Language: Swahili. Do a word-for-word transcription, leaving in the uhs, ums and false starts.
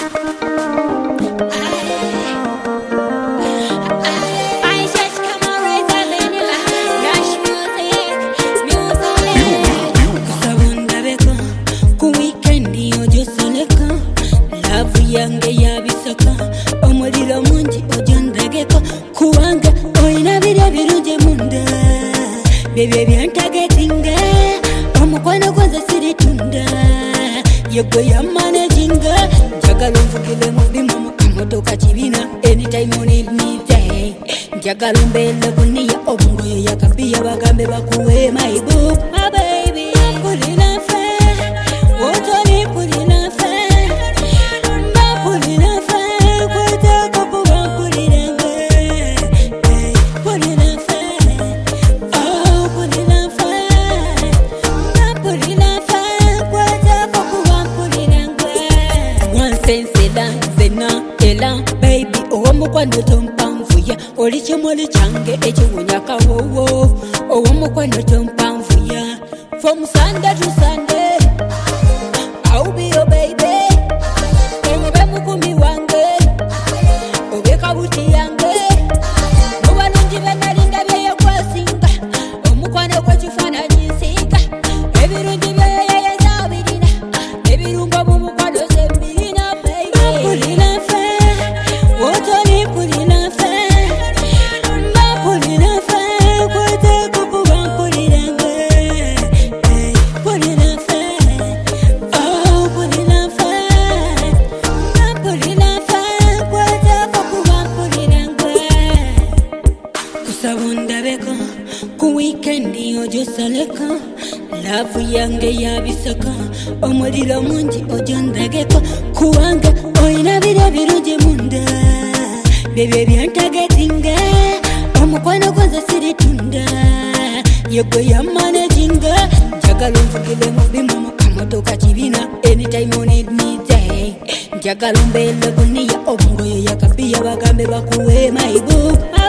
yange yabisaka omuliro mungi ojondageko kuwanga oyina biri birungi munda bebyo byantagatinga omukwano gwanze siritunda yegwe yamanaginga njagala onvugire mu bimu mu kamotoka kibina anytime you need me there njagala ombeere buniya obungoyo yakabiya bagambe bakuwe my boo my baby pulina fe wotoni pulina fe baby owo mukwano tompanvuya oli kimuli kyange ekiwunya kawowo owo mukwano tompanvuya from Sunday to Sunday I'll be your baby obe mukumi wange obe kabuti yange mubalungi benalinda byeyekwasinga omukwano kwekifaananyi nsinga ebirungi byeyeyeza birina ebirungo mu mukwano sembirina baby sabundabeko ku weekendi ojosaleko laavu yange yabisaka omuliro mungi ojondageko kuwanga oyina biro birungi munda bebyo byantagatinga omukwano gwanze siritunda yegwe yamanaginga njagala onvugire mu bimu mu kamotoka kibina anytime you need me there njagala ombeere buniya obungoyo yakabiya bagambe bakuwe my boo